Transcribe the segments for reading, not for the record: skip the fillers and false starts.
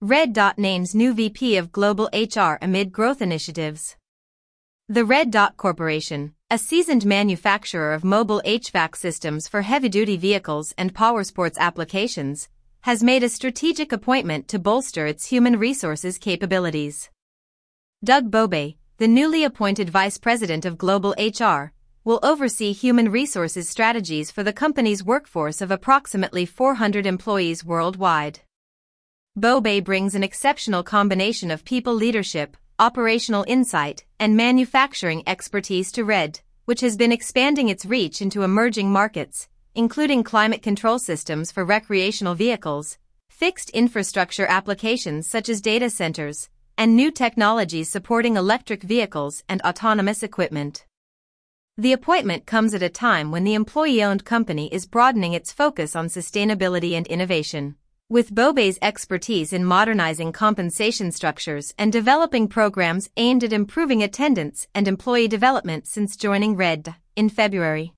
Red Dot names new VP of Global HR amid growth initiatives. The Red Dot Corporation, a seasoned manufacturer of mobile HVAC systems for heavy-duty vehicles and powersports applications, has made a strategic appointment to bolster its human resources capabilities. Doug Boebe, the newly appointed Vice President of Global HR, will oversee human resources strategies for the company's workforce of approximately 400 employees worldwide. Boebe brings an exceptional combination of people leadership, operational insight, and manufacturing expertise to Red, which has been expanding its reach into emerging markets, including climate control systems for recreational vehicles, fixed infrastructure applications such as data centers, and new technologies supporting electric vehicles and autonomous equipment. The appointment comes at a time when the employee-owned company is broadening its focus on sustainability and innovation. With Boebe's expertise in modernizing compensation structures and developing programs aimed at improving attendance and employee development since joining Red in February.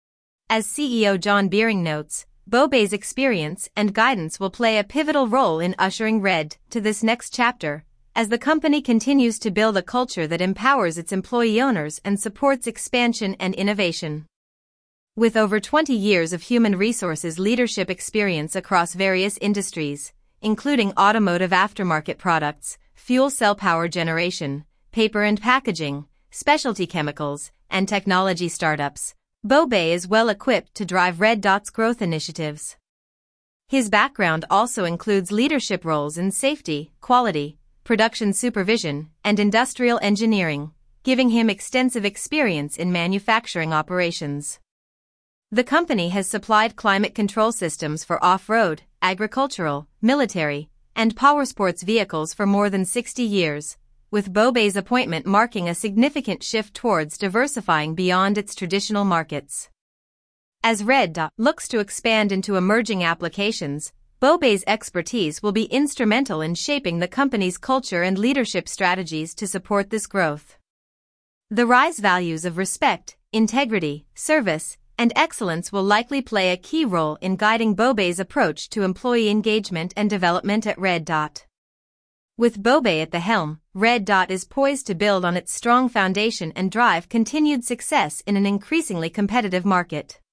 As CEO John Beering notes, Boebe's experience and guidance will play a pivotal role in ushering Red to this next chapter, as the company continues to build a culture that empowers its employee owners and supports expansion and innovation. With over 20 years of human resources leadership experience across various industries, including automotive aftermarket products, fuel cell power generation, paper and packaging, specialty chemicals, and technology startups, Boebe is well equipped to drive Red Dot's growth initiatives. His background also includes leadership roles in safety, quality, production supervision, and industrial engineering, giving him extensive experience in manufacturing operations. The company has supplied climate control systems for off-road, agricultural, military, and powersports vehicles for more than 60 years, with Boebe's appointment marking a significant shift towards diversifying beyond its traditional markets. As Red Dot looks to expand into emerging applications, Boebe's expertise will be instrumental in shaping the company's culture and leadership strategies to support this growth. The RISE values of respect, integrity, service, and excellence will likely play a key role in guiding Boebe's approach to employee engagement and development at Red Dot. With Boebe at the helm, Red Dot is poised to build on its strong foundation and drive continued success in an increasingly competitive market.